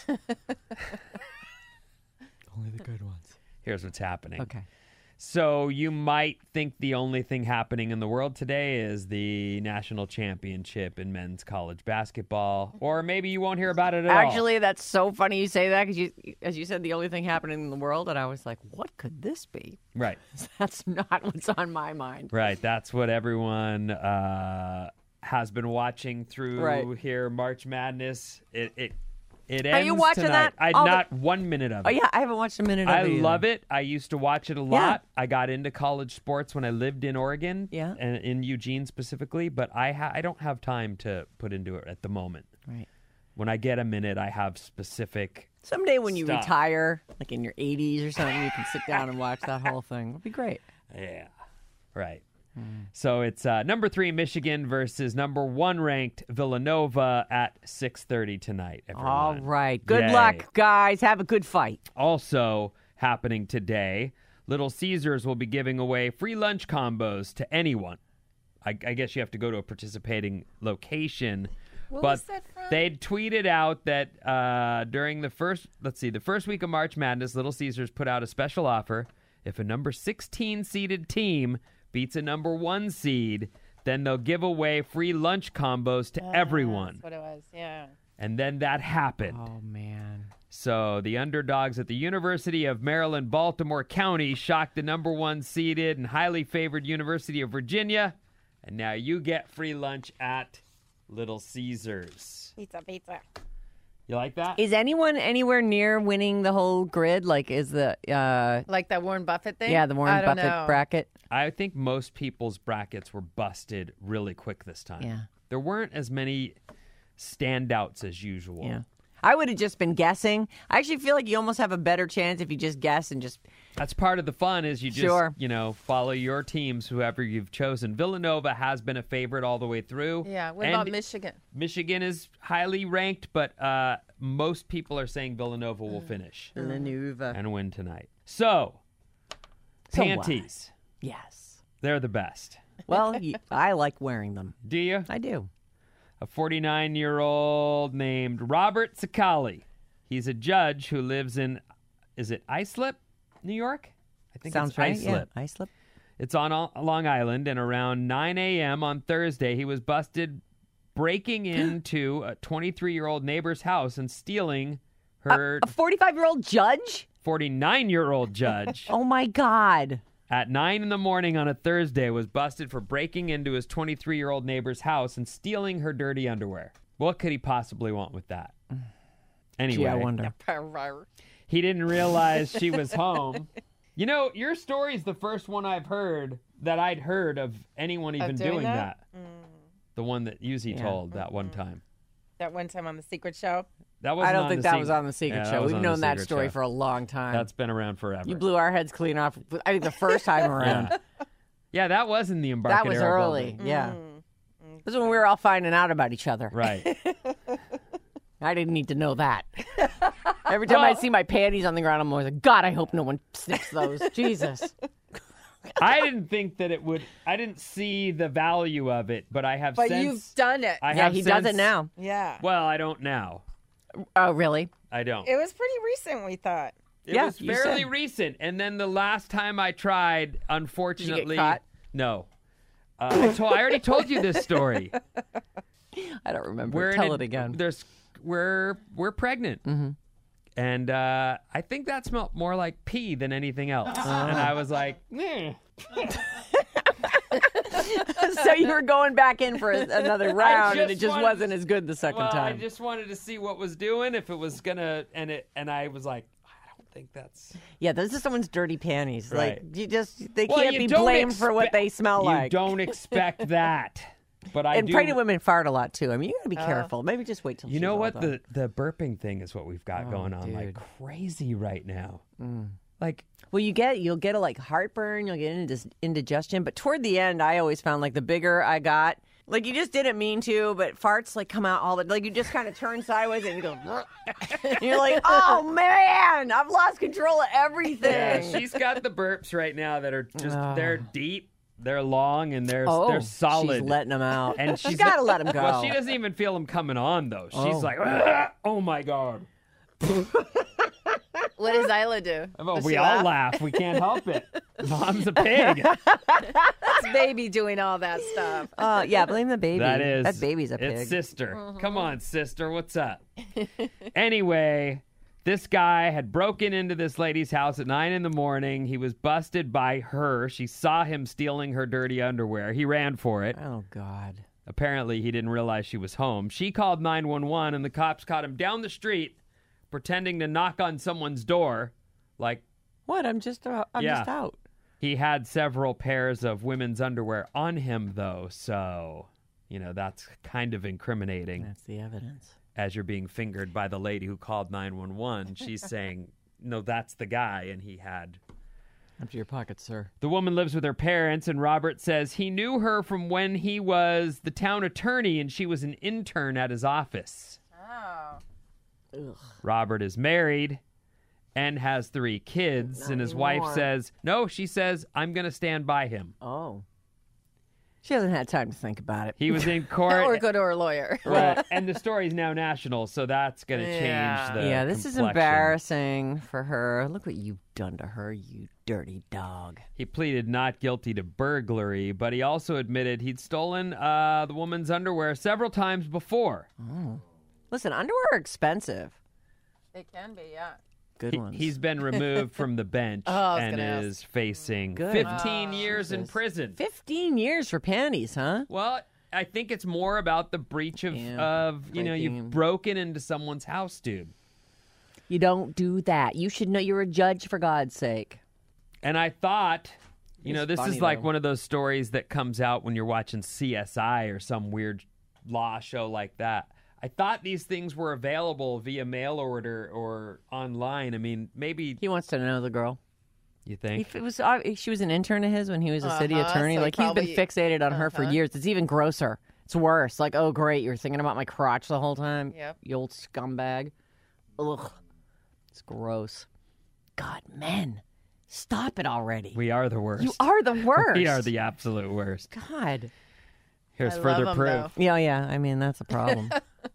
Speaker 3: Only the good ones.
Speaker 5: Here's what's happening.
Speaker 3: Okay.
Speaker 5: So you might think the only thing happening in the world today is the national championship in men's college basketball, or maybe you won't hear about it at all.
Speaker 3: Actually, that's so funny you say that because you, as you said, the only thing happening in the world, and I was like, what could this be?
Speaker 5: Right,
Speaker 3: That's not what's on my mind.
Speaker 5: right. That's what everyone uh, has been watching through
Speaker 3: Right.
Speaker 5: here. March Madness. It it it
Speaker 3: Are
Speaker 5: ends
Speaker 3: you watching
Speaker 5: tonight.
Speaker 3: that
Speaker 5: I
Speaker 3: all the-
Speaker 5: not one minute of it.
Speaker 3: Oh yeah, I haven't watched a minute of
Speaker 5: I
Speaker 3: it. either.
Speaker 5: love it. I used to watch it a lot. I got into college sports when I lived in Oregon,
Speaker 3: Yeah.
Speaker 5: and in Eugene specifically. But I ha- I don't have time to put into it at the moment.
Speaker 3: Right.
Speaker 5: When I get a minute, I have specific.
Speaker 3: Someday when you
Speaker 5: Stop.
Speaker 3: retire, like in your eighties or something, you can sit down and watch that whole thing. It'll be great.
Speaker 5: Yeah, right. So it's uh, number three Michigan versus number one ranked Villanova at six thirty tonight. Everyone.
Speaker 3: All right. Good
Speaker 5: Yay.
Speaker 3: luck, guys. Have a good fight.
Speaker 5: Also happening today, Little Caesars will be giving away free lunch combos to anyone. I, I guess you have to go to a participating location.
Speaker 4: What
Speaker 5: but
Speaker 4: was that from?
Speaker 5: they'd tweeted out that uh, during the first, let's see, the first week of March Madness, Little Caesars put out a special offer. If a number sixteen seeded team beats a number one seed, then they'll give away free lunch combos to everyone.
Speaker 4: That's what it was, yeah.
Speaker 5: And then that happened.
Speaker 3: Oh, man.
Speaker 5: So the underdogs at the University of Maryland, Baltimore County shocked the number one seeded and highly favored University of Virginia. And now you get free lunch at Little Caesars.
Speaker 4: Pizza, pizza.
Speaker 5: You like that?
Speaker 3: Is anyone anywhere near winning the whole grid? Like, is the, uh,
Speaker 4: Like that Warren Buffett thing?
Speaker 3: yeah, the Warren
Speaker 4: I don't
Speaker 3: Buffett
Speaker 4: know.
Speaker 3: bracket?
Speaker 5: I think most people's brackets were busted really quick this time.
Speaker 3: Yeah.
Speaker 5: There weren't as many standouts as usual.
Speaker 3: Yeah. I would have just been guessing. I actually feel like you almost have a better chance if you just guess and just.
Speaker 5: That's part of the fun is you just,
Speaker 3: Sure.
Speaker 5: you know, follow your teams, whoever you've chosen. Villanova has been a favorite all the way through.
Speaker 4: Yeah, what
Speaker 5: And
Speaker 4: about Michigan?
Speaker 5: Michigan is highly ranked, but uh, most people are saying Villanova will finish
Speaker 3: Lenova.
Speaker 5: and win tonight. So,
Speaker 3: So
Speaker 5: panties.
Speaker 3: Yes.
Speaker 5: They're the best.
Speaker 3: Well, you, I like wearing them.
Speaker 5: Do you?
Speaker 3: I do.
Speaker 5: A forty-nine-year-old named Robert Sakali. He's a judge who lives in, is it Islip, New York? I think
Speaker 3: Sounds
Speaker 5: it's
Speaker 3: right.
Speaker 5: Islip.
Speaker 3: Yeah. Islip.
Speaker 5: It's on Al- Long Island, and around nine a.m. on Thursday, he was busted breaking into a twenty-three-year-old neighbor's house and stealing her
Speaker 3: A forty-five-year-old judge?
Speaker 5: forty-nine-year-old judge
Speaker 3: Oh, my God.
Speaker 5: at nine in the morning on a Thursday was busted for breaking into his twenty-three-year-old neighbor's house and stealing her dirty underwear. What could he possibly want with that? Anyway,
Speaker 3: Gee, I wonder.
Speaker 5: he didn't realize she was home. You know, your story's the first one I've heard that I'd heard of anyone even
Speaker 4: doing
Speaker 5: doing that.
Speaker 4: that?
Speaker 5: The one that Yuzi
Speaker 3: Yeah.
Speaker 5: told that one time.
Speaker 4: That one time on the Secret Show?
Speaker 5: That was
Speaker 3: I don't think that was on the Secret
Speaker 5: Yeah, that
Speaker 3: Show.
Speaker 5: was
Speaker 3: We've
Speaker 5: on the
Speaker 3: known that
Speaker 5: Secret
Speaker 3: story
Speaker 5: Show.
Speaker 3: for a long time.
Speaker 5: That's been around forever.
Speaker 3: You blew our heads clean off, I think, the first time around.
Speaker 5: Yeah. Yeah, that was in the
Speaker 3: That
Speaker 5: Embarcadero
Speaker 3: was early.
Speaker 5: building.
Speaker 3: Yeah. This is when we were all finding out about each other.
Speaker 5: Right.
Speaker 3: I didn't need to know that. Every time I
Speaker 5: Well-
Speaker 3: see my panties on the ground, I'm always like, God, I hope no one sniffs those. Jesus.
Speaker 5: I didn't think that it would. I didn't see the value of it, but I have
Speaker 4: But
Speaker 5: since.
Speaker 4: you've done it.
Speaker 5: I
Speaker 3: Yeah,
Speaker 5: have
Speaker 3: he does it
Speaker 5: since-
Speaker 3: now.
Speaker 4: Yeah.
Speaker 5: Well, I don't now.
Speaker 3: Oh, really?
Speaker 5: I don't.
Speaker 4: It was pretty recent, we thought.
Speaker 5: It
Speaker 3: Yeah,
Speaker 5: was
Speaker 3: you
Speaker 5: fairly
Speaker 3: said.
Speaker 5: recent, and then the last time I tried, unfortunately,
Speaker 3: caught?
Speaker 5: no. Uh, I, told, I already told you this story.
Speaker 3: I don't remember.
Speaker 5: We're
Speaker 3: Tell
Speaker 5: in a-
Speaker 3: it again.
Speaker 5: There's we're we're pregnant, mm-hmm. and uh, I think that smelled more like pee than anything else. And I was like, eh.
Speaker 3: So you were going back in for a, another round, and it
Speaker 5: just
Speaker 3: just
Speaker 5: wanted
Speaker 3: wasn't
Speaker 5: to-
Speaker 3: as good the second
Speaker 5: well, I
Speaker 3: time.
Speaker 5: just wanted to see what was doing, if it was gonna, and it, and I was like, I don't think that's.
Speaker 3: Yeah, those are someone's dirty panties.
Speaker 5: Right.
Speaker 3: Like, you just, they
Speaker 5: Well,
Speaker 3: can't
Speaker 5: you
Speaker 3: be
Speaker 5: don't
Speaker 3: blamed for what
Speaker 5: expect-
Speaker 3: they smell
Speaker 5: you
Speaker 3: like.
Speaker 5: don't expect that, but I
Speaker 3: And
Speaker 5: do.
Speaker 3: pregnant women fart a lot, too. I mean, you gotta be careful. Maybe just wait till
Speaker 5: You
Speaker 3: she's
Speaker 5: know
Speaker 3: all
Speaker 5: what?
Speaker 3: done.
Speaker 5: The the burping thing is what we've got
Speaker 3: Oh,
Speaker 5: going on like
Speaker 3: dude.
Speaker 5: crazy right now. Like,
Speaker 3: Well, you get you'll get a like heartburn, you'll get indig- indigestion, but toward the end, I always found like the bigger I got, like you just didn't mean to, but farts like come out all the like you just kind of turn sideways and you go, and you're like, oh man, I've lost control of everything.
Speaker 5: yeah, she's got the burps right now that are just they're deep, they're long, and they're
Speaker 3: oh,
Speaker 5: they're solid.
Speaker 3: She's letting them out,
Speaker 5: and
Speaker 3: she's
Speaker 5: she's
Speaker 3: got to
Speaker 5: not-
Speaker 3: let them go.
Speaker 5: Well, she doesn't even feel them coming on though. She's
Speaker 3: Oh.
Speaker 5: like, "Ah, oh my god.
Speaker 4: What does Isla do?
Speaker 5: Well,
Speaker 4: Does
Speaker 5: we
Speaker 4: she
Speaker 5: all
Speaker 4: laugh?
Speaker 5: laugh. We can't help it. Mom's a pig.
Speaker 4: It's baby doing all that stuff.
Speaker 3: Uh, yeah, blame the baby.
Speaker 5: That is.
Speaker 3: that baby's a pig.
Speaker 5: It's sister. Come on, sister. What's up? Anyway, this guy had broken into this lady's house at nine in the morning. He was busted by her. She saw him stealing her dirty underwear. He ran for it.
Speaker 3: Oh God.
Speaker 5: Apparently, he didn't realize she was home. She called nine one one, and the cops caught him down the street pretending to knock on someone's door. Like,
Speaker 3: What? I'm just uh, I'm
Speaker 5: Yeah.
Speaker 3: just out.
Speaker 5: he had several pairs of women's underwear on him, though. So, you know, that's kind of incriminating.
Speaker 3: That's the evidence.
Speaker 5: As you're being fingered by the lady who called nine one one, she's saying, no, that's the guy, and he had
Speaker 3: Empty your pockets, sir.
Speaker 5: The woman lives with her parents, and Robert says he knew her from when he was the town attorney and she was an intern at his office.
Speaker 4: Oh.
Speaker 3: Ugh.
Speaker 5: Robert is married and has three kids,
Speaker 3: Not
Speaker 5: and his
Speaker 3: anymore.
Speaker 5: wife says, no, she says, I'm going to stand by him.
Speaker 3: Oh. She hasn't had time to think about it.
Speaker 5: He was in court.
Speaker 4: Or go to her lawyer.
Speaker 5: Well, and the story's now national, so that's going to change
Speaker 4: Yeah.
Speaker 5: the
Speaker 3: yeah, this is
Speaker 5: complexion.
Speaker 3: embarrassing for her. Look what you've done to her, you dirty dog.
Speaker 5: He pleaded not guilty to burglary, but he also admitted he'd stolen uh, the woman's underwear several times before.
Speaker 3: Oh. Listen, underwear are expensive.
Speaker 4: It can be, yeah.
Speaker 3: Good
Speaker 5: He,
Speaker 3: ones.
Speaker 5: he's been removed from the bench
Speaker 4: Oh, I was
Speaker 5: and
Speaker 4: gonna ask.
Speaker 5: is facing
Speaker 3: Good.
Speaker 5: fifteen
Speaker 4: Oh,
Speaker 5: years in
Speaker 3: Jesus.
Speaker 5: prison.
Speaker 3: fifteen years for panties, huh?
Speaker 5: Well, I think it's more about the breach of,
Speaker 3: Yeah,
Speaker 5: of you know,
Speaker 3: breaking-
Speaker 5: you've broken into someone's house, dude.
Speaker 3: You don't do that. You should know you're a judge, for God's sake.
Speaker 5: And I thought, you know,
Speaker 3: It's
Speaker 5: this
Speaker 3: funny,
Speaker 5: is like
Speaker 3: though.
Speaker 5: one of those stories that comes out when you're watching C S I or some weird law show like that. I thought these things were available via mail order or online. I mean, maybe
Speaker 3: He wants to know the girl.
Speaker 5: you think.
Speaker 3: If it was, uh, she was an intern of his when he was a city
Speaker 4: Uh-huh,
Speaker 3: attorney.
Speaker 4: so
Speaker 3: Like he's been
Speaker 4: probably-
Speaker 3: fixated on her for
Speaker 4: uh-huh.
Speaker 3: years. It's even grosser. It's worse. Like, oh great, you're thinking about my crotch the whole time.
Speaker 4: Yep.
Speaker 3: You old scumbag. Ugh, it's gross. God, men, stop it already.
Speaker 5: We are the worst.
Speaker 3: You are the worst.
Speaker 5: We are the absolute worst.
Speaker 3: God.
Speaker 5: Here's
Speaker 4: I
Speaker 5: further
Speaker 4: love 'em,
Speaker 5: proof.
Speaker 4: though.
Speaker 3: Yeah, yeah. I mean, that's a problem.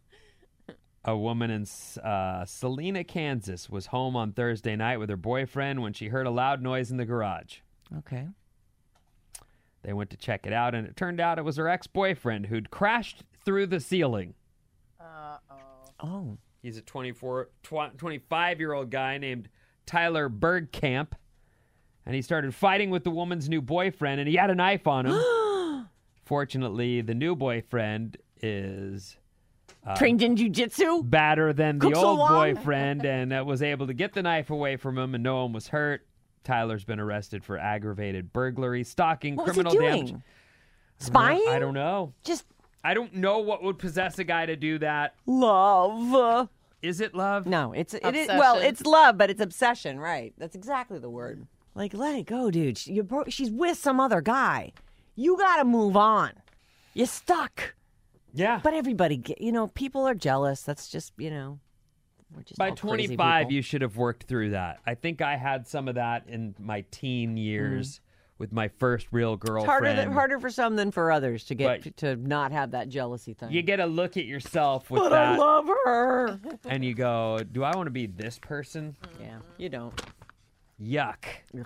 Speaker 5: A woman in uh, Salina, Kansas was home on Thursday night with her boyfriend when she heard a loud noise in the garage.
Speaker 3: Okay.
Speaker 5: They went to check it out, and it turned out it was her ex-boyfriend who'd crashed through the ceiling.
Speaker 4: Uh-oh.
Speaker 3: Oh.
Speaker 5: He's a twenty-four, twenty-five-year-old guy named Tyler Bergkamp, and he started fighting with the woman's new boyfriend, and he had a knife on him. Fortunately, the new boyfriend is
Speaker 3: Trained in jujitsu?
Speaker 5: badder than the
Speaker 3: Cook
Speaker 5: old
Speaker 3: salon?
Speaker 5: boyfriend and uh, was able to get the knife away from him, and no one was hurt. Tyler's been arrested for aggravated burglary, stalking,
Speaker 3: What was he
Speaker 5: criminal
Speaker 3: doing?
Speaker 5: damage.
Speaker 3: Spying?
Speaker 5: I don't know.
Speaker 3: Just
Speaker 5: I don't know what would possess a guy to do that.
Speaker 3: love.
Speaker 5: Is it love?
Speaker 3: No, it's it is well,
Speaker 4: Obsession.
Speaker 3: it's love, but it's obsession, right? That's exactly the word. Like, let it go, dude. She, you're bro- she's with some other guy. You got to move on. You're stuck.
Speaker 5: Yeah.
Speaker 3: But everybody, get, you know, people are jealous. That's just, you know, we're just
Speaker 5: By
Speaker 3: all crazy
Speaker 5: twenty-five,
Speaker 3: people.
Speaker 5: you should have worked through that. I think I had some of that in my teen years with my first real
Speaker 3: It's
Speaker 5: girlfriend.
Speaker 3: harder than, harder for some than for others to get
Speaker 5: But-
Speaker 3: to not have that jealousy thing.
Speaker 5: You get a look at yourself with
Speaker 3: but
Speaker 5: that,
Speaker 3: I love her.
Speaker 5: and you go, "Do I want to be this person?"
Speaker 3: Yeah, you don't.
Speaker 5: Yuck.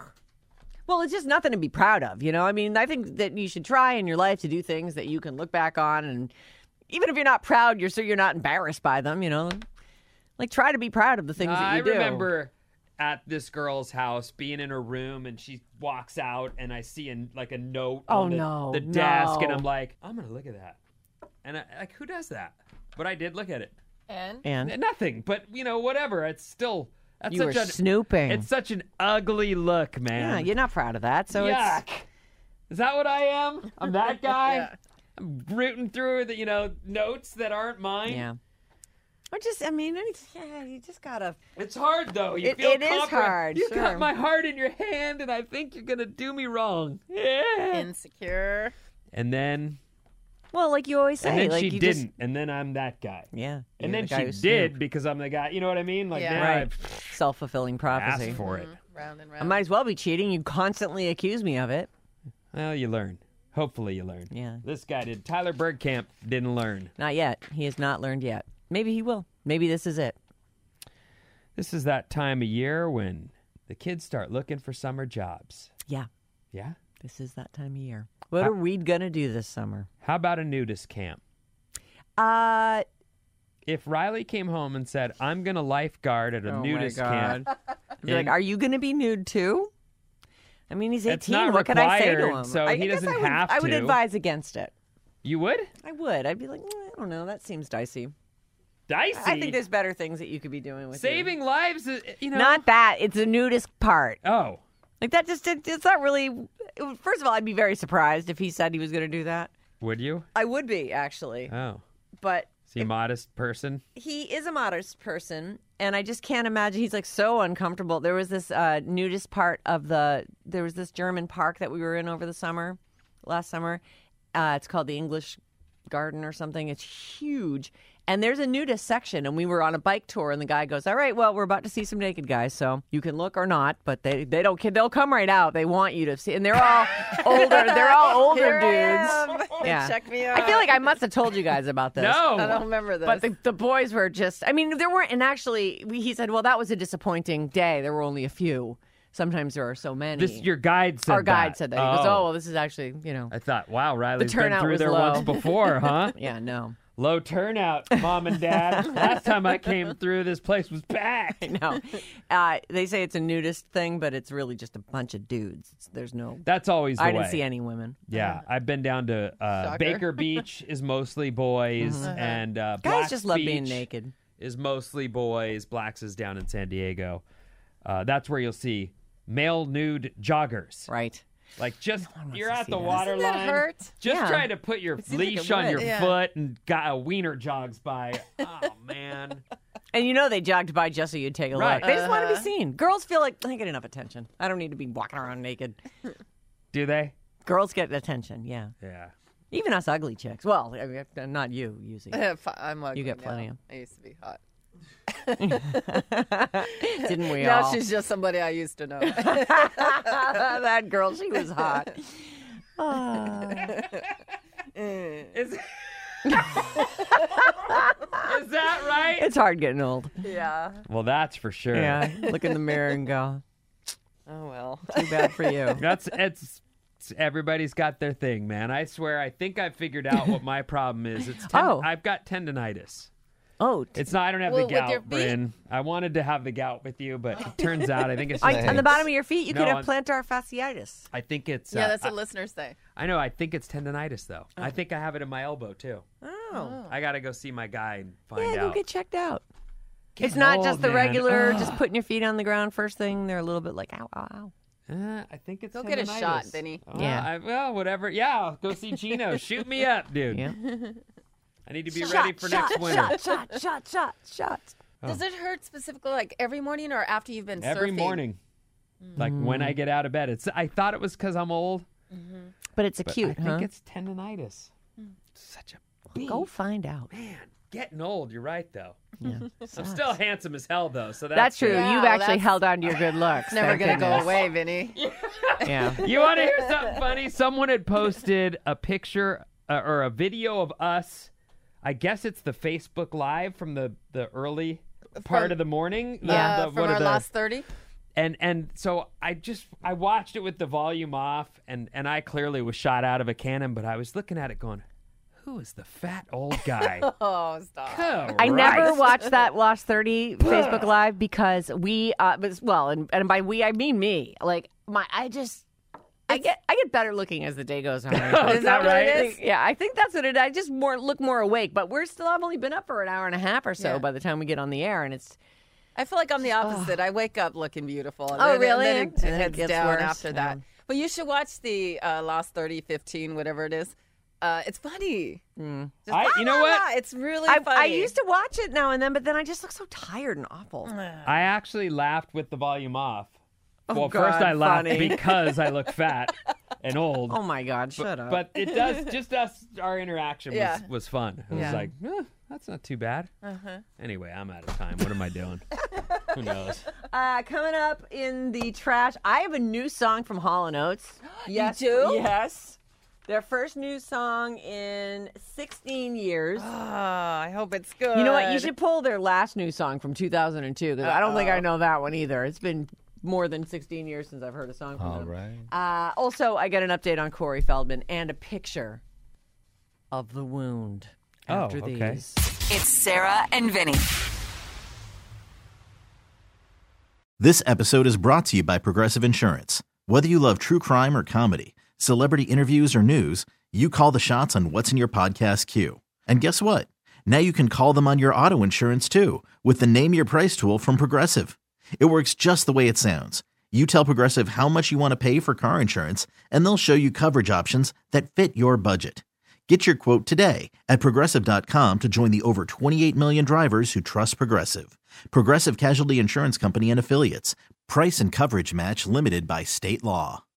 Speaker 3: Well, it's just nothing to be proud of, you know? I mean, I think that you should try in your life to do things that you can look back on, and even if you're not proud, you're so you're not embarrassed by them, you know? Like, try to be proud of the things that
Speaker 5: I
Speaker 3: you do.
Speaker 5: remember at this girl's house being in her room, and she walks out, and I see a, like a note
Speaker 3: Oh,
Speaker 5: on the,
Speaker 3: no,
Speaker 5: the desk, and
Speaker 3: no.
Speaker 5: I'm like, I'm gonna look at that, and I, like, who does that? But I did look at it.
Speaker 4: And?
Speaker 3: And
Speaker 5: Nothing, but you know, whatever. It's still that's
Speaker 3: you were
Speaker 5: such a
Speaker 3: snooping.
Speaker 5: it's such an ugly look,
Speaker 3: yeah,
Speaker 5: man.
Speaker 3: you're not proud of that, so
Speaker 5: Yuck.
Speaker 3: it's...
Speaker 5: Is that what I am? I'm that guy.
Speaker 4: Yeah.
Speaker 5: I'm rooting through the you know notes that aren't mine.
Speaker 3: Yeah. Or just, I mean, it's, yeah, you just gotta...
Speaker 5: It's hard though. You
Speaker 3: It-
Speaker 5: feel
Speaker 3: it is
Speaker 5: confident.
Speaker 3: hard,
Speaker 5: You
Speaker 3: sure.
Speaker 5: got my heart in your hand, and I think you're gonna do me wrong. Yeah.
Speaker 4: Insecure.
Speaker 5: And then,
Speaker 3: Well, like you always say,
Speaker 5: and then
Speaker 3: like
Speaker 5: she
Speaker 3: you
Speaker 5: didn't,
Speaker 3: just...
Speaker 5: and then I'm that guy.
Speaker 3: Yeah.
Speaker 5: And
Speaker 3: you're
Speaker 5: then
Speaker 3: the guy
Speaker 5: she
Speaker 3: who
Speaker 5: did
Speaker 3: snooped.
Speaker 5: because I'm the guy. You know what I mean? Like
Speaker 4: Yeah.
Speaker 5: now
Speaker 3: Right.
Speaker 5: I've
Speaker 3: Self-fulfilling prophecy.
Speaker 5: asked for it.
Speaker 4: Round and
Speaker 3: I
Speaker 4: round.
Speaker 3: might as well be cheating. You constantly accuse me of it.
Speaker 5: Well, you learn. Hopefully, you learn.
Speaker 3: Yeah.
Speaker 5: This guy did. Tyler Bergkamp didn't learn.
Speaker 3: Not yet. He has not learned yet. Maybe he will. Maybe this is it.
Speaker 5: This is that time of year when the kids start looking for summer jobs.
Speaker 3: Yeah.
Speaker 5: Yeah?
Speaker 3: This is that time of year. What are we going to do this summer?
Speaker 5: How about a nudist camp?
Speaker 3: Uh,
Speaker 5: If Riley came home and said, I'm going to lifeguard at a
Speaker 3: Oh my
Speaker 5: nudist
Speaker 3: God.
Speaker 5: camp.
Speaker 3: be like,
Speaker 5: in-
Speaker 3: are you going to be nude too? I mean, he's eighteen.
Speaker 5: It's not
Speaker 3: What can I say to
Speaker 5: required,
Speaker 3: him?
Speaker 5: so
Speaker 3: I
Speaker 5: he
Speaker 3: guess
Speaker 5: doesn't
Speaker 3: I would,
Speaker 5: have
Speaker 3: I would
Speaker 5: to.
Speaker 3: advise against it.
Speaker 5: You would?
Speaker 3: I would. I'd be like, mm, I don't know. That seems dicey.
Speaker 5: Dicey.
Speaker 3: I think there's better things that you could be doing with you.
Speaker 5: Saving lives, is- you know.
Speaker 3: Not that. It's the nudist part.
Speaker 5: Oh.
Speaker 3: Like that just, it, it's not really. It would, first of all, I'd be very surprised if he said he was going to do that.
Speaker 5: Would you?
Speaker 3: I would be, actually.
Speaker 5: Oh.
Speaker 3: But
Speaker 5: Is he a modest person?
Speaker 3: he is a modest person, and I just can't imagine. He's like so uncomfortable. There was this uh, nudist part of the. There was this German park that we were in over the summer, last summer. Uh, it's called the English Garden or something. It's huge. And there's a nudist section, and we were on a bike tour, and the guy goes, all right, well, we're about to see some naked guys, so you can look or not, but they, they don't they'll come right out. They want you to see. And they're all older. They're all older
Speaker 4: Here
Speaker 3: dudes.
Speaker 4: I am.
Speaker 3: Yeah.
Speaker 4: Check me out.
Speaker 3: I feel like I must have told you guys about this.
Speaker 5: No.
Speaker 4: I don't remember this.
Speaker 3: But the, the boys were just, I mean, there weren't, and actually, we, he said, well, that was a disappointing day. There were only a few. Sometimes there are so many.
Speaker 5: This your guide said
Speaker 3: Our guide
Speaker 5: that.
Speaker 3: said that. He goes, oh, well, this is actually, you know.
Speaker 5: I thought, wow, Riley's been
Speaker 3: turnout
Speaker 5: through
Speaker 3: was
Speaker 5: there
Speaker 3: low.
Speaker 5: once before, huh?
Speaker 3: Yeah, no.
Speaker 5: Low turnout, Mom and Dad. Last time I came through, this place was packed.
Speaker 3: No. Uh, they say it's a nudist thing, but it's really just a bunch of dudes. It's, there's no.
Speaker 5: That's always the
Speaker 3: I
Speaker 5: way.
Speaker 3: didn't see any women.
Speaker 5: Yeah, I've been down to uh,
Speaker 4: Shocker.
Speaker 5: Baker Beach is mostly boys, and uh,
Speaker 3: Guys
Speaker 5: Black's
Speaker 3: just love being
Speaker 5: Beach
Speaker 3: naked.
Speaker 5: is mostly boys. Black's is down in San Diego. Uh, that's where you'll see male nude joggers.
Speaker 3: Right.
Speaker 5: Like just
Speaker 3: wants
Speaker 5: you're
Speaker 3: to
Speaker 5: at
Speaker 3: see
Speaker 5: the
Speaker 3: that.
Speaker 5: water
Speaker 4: Doesn't that
Speaker 5: line,
Speaker 4: hurt?
Speaker 5: just
Speaker 3: Yeah.
Speaker 5: trying to put your
Speaker 4: seems like
Speaker 5: leash
Speaker 4: it
Speaker 5: on
Speaker 4: would,
Speaker 5: your
Speaker 4: yeah.
Speaker 5: foot and got a wiener jogs by. Oh man.
Speaker 3: And you know they jogged by just so you'd take a
Speaker 5: Right.
Speaker 3: look. They just want
Speaker 4: Uh-huh.
Speaker 3: to be seen. Girls feel like they get enough attention. I don't need to be walking around naked.
Speaker 5: Do they?
Speaker 3: Girls get attention, yeah.
Speaker 5: Yeah.
Speaker 3: Even us ugly chicks. Well, I mean, not you, usually.
Speaker 4: I'm ugly
Speaker 3: You get
Speaker 4: now.
Speaker 3: plenty of-
Speaker 4: I used to be hot.
Speaker 3: Didn't we
Speaker 4: Now
Speaker 3: all?
Speaker 4: she's just somebody I used to know.
Speaker 3: That girl, she was hot. Ah.
Speaker 5: Is, is that right?
Speaker 3: It's hard getting old.
Speaker 4: yeah.
Speaker 5: Well, that's for sure.
Speaker 3: Yeah. Look in the mirror and go,
Speaker 4: Oh well.
Speaker 3: too bad for you.
Speaker 5: That's it's, it's everybody's got their thing, man. I swear, I think I figured out what my problem is. It's ten-
Speaker 3: Oh.
Speaker 5: I've got tendonitis.
Speaker 3: Oh, t-
Speaker 5: It's not. I don't have
Speaker 4: Well,
Speaker 5: the
Speaker 4: with your
Speaker 5: gout,
Speaker 4: feet?
Speaker 5: Bryn. I wanted to have the gout with you, but it turns out I think it's.
Speaker 3: on,
Speaker 5: Just,
Speaker 3: on the bottom of your feet, you
Speaker 5: No,
Speaker 3: could have
Speaker 5: on-
Speaker 3: plantar fasciitis.
Speaker 5: I think it's.
Speaker 4: Yeah,
Speaker 5: uh,
Speaker 4: that's what
Speaker 5: I,
Speaker 4: listeners say.
Speaker 5: I know. I think it's tendonitis, though. I think I have it in my elbow too.
Speaker 3: Oh.
Speaker 5: I got to go see my guy and find
Speaker 3: Yeah, go
Speaker 5: out.
Speaker 3: get checked out.
Speaker 5: Getting
Speaker 3: It's not
Speaker 5: old,
Speaker 3: just the
Speaker 5: man.
Speaker 3: regular, just putting your feet on the ground first thing. They're a little bit like, ow, ow, ow.
Speaker 5: Uh, I think it's
Speaker 4: Go get a
Speaker 5: tendonitis.
Speaker 4: shot, Vinny.
Speaker 5: Oh,
Speaker 3: Yeah.
Speaker 5: I, well, whatever. Yeah, I'll go see Gino. Shoot me up, dude.
Speaker 3: Yeah.
Speaker 5: I need to be ready for next winter.
Speaker 3: Shot, shot, shot, shot, shot.
Speaker 4: Does it hurt specifically like every morning or after you've been
Speaker 5: Every
Speaker 4: surfing?
Speaker 5: morning. Like when I get out of bed. It's. I thought it was because I'm old.
Speaker 3: But it's
Speaker 5: But
Speaker 3: acute,
Speaker 5: I
Speaker 3: huh?
Speaker 5: think it's tendonitis. Such a bee.
Speaker 3: Go find out.
Speaker 5: Man, getting old. You're right, though.
Speaker 3: Yeah.
Speaker 5: I'm still handsome as hell, though. So that's,
Speaker 3: That's true.
Speaker 5: good.
Speaker 4: Yeah,
Speaker 3: You've
Speaker 4: well,
Speaker 3: actually
Speaker 4: that's-
Speaker 3: held on to your good looks.
Speaker 4: It's never
Speaker 3: Thank
Speaker 4: gonna go
Speaker 3: goodness.
Speaker 4: away, Vinny.
Speaker 3: Yeah.
Speaker 5: You want to hear something funny? Someone had posted a picture uh, or a video of us. I guess it's the Facebook Live from the, the early part
Speaker 4: From-
Speaker 5: of the morning. The-
Speaker 3: Yeah.
Speaker 5: the-
Speaker 4: Uh,
Speaker 5: what
Speaker 4: from
Speaker 5: are
Speaker 4: our
Speaker 5: the-
Speaker 4: last thirty.
Speaker 5: and and so I just I watched it with the volume off, and and I clearly was shot out of a cannon, but I was looking at it going, who is the fat old guy?
Speaker 4: Oh, stop.
Speaker 3: I never
Speaker 5: Christ.
Speaker 3: watched that Lost thirty Facebook Live because we, uh, was, well, and, and by we I mean me. Like my, I just, I get, I get better looking as the day goes on.
Speaker 5: Is that
Speaker 3: what it
Speaker 5: right?
Speaker 3: is? Yeah, I think that's what it. I just more look more awake, but we're still. I've only been up for an hour and a half or so
Speaker 4: Yeah.
Speaker 3: by the time we get on the air, and it's.
Speaker 4: I feel like I'm the opposite. I wake up looking beautiful. And
Speaker 3: Oh,
Speaker 4: then,
Speaker 3: really?
Speaker 4: And then it,
Speaker 3: And then it
Speaker 4: heads
Speaker 3: gets
Speaker 4: down
Speaker 3: worse,
Speaker 4: after that.
Speaker 3: yeah.
Speaker 4: But you should watch the uh, Lost thirty, fifteen, whatever it is. Uh, it's funny. Just
Speaker 5: I-
Speaker 4: la,
Speaker 5: you know
Speaker 4: la,
Speaker 5: what?
Speaker 4: la. It's really
Speaker 3: I,
Speaker 4: funny.
Speaker 3: I used to watch it now and then, but then I just look so tired and awful.
Speaker 5: I actually laughed with the volume off. well,
Speaker 3: Oh, God,
Speaker 5: first I laughed
Speaker 3: funny.
Speaker 5: because I look fat and old.
Speaker 3: Oh my God! Shut up.
Speaker 5: But it does just us. Our interaction was,
Speaker 4: Yeah.
Speaker 5: was fun. It was
Speaker 4: Yeah.
Speaker 5: like, eh, that's not too bad.
Speaker 4: Uh-huh.
Speaker 5: Anyway, I'm out of time. What am I doing? Who knows?
Speaker 3: Uh, coming up in the trash, I have a new song from Hall and Oates. Yes,
Speaker 4: do?
Speaker 3: Yes. Their first new song in sixteen years.
Speaker 4: Ah, I hope it's good.
Speaker 3: You know what? You should pull their last new song from two thousand two because I don't think I know that one either. It's been more than sixteen years since I've heard a song from
Speaker 6: All
Speaker 3: them.
Speaker 6: right.
Speaker 3: Uh, also, I get an update on Corey Feldman and a picture of the wound
Speaker 5: Oh,
Speaker 3: after
Speaker 5: okay.
Speaker 3: these.
Speaker 2: It's Sarah and Vinny.
Speaker 1: This episode is brought to you by Progressive Insurance. Whether you love true crime or comedy, celebrity interviews or news, you call the shots on what's in your podcast queue. And guess what? Now you can call them on your auto insurance too with the Name Your Price tool from Progressive. It works just the way it sounds. You tell Progressive how much you want to pay for car insurance, and they'll show you coverage options that fit your budget. Get your quote today at Progressive dot com to join the over twenty-eight million drivers who trust Progressive. Progressive Casualty Insurance Company and Affiliates. Price and coverage match limited by state law.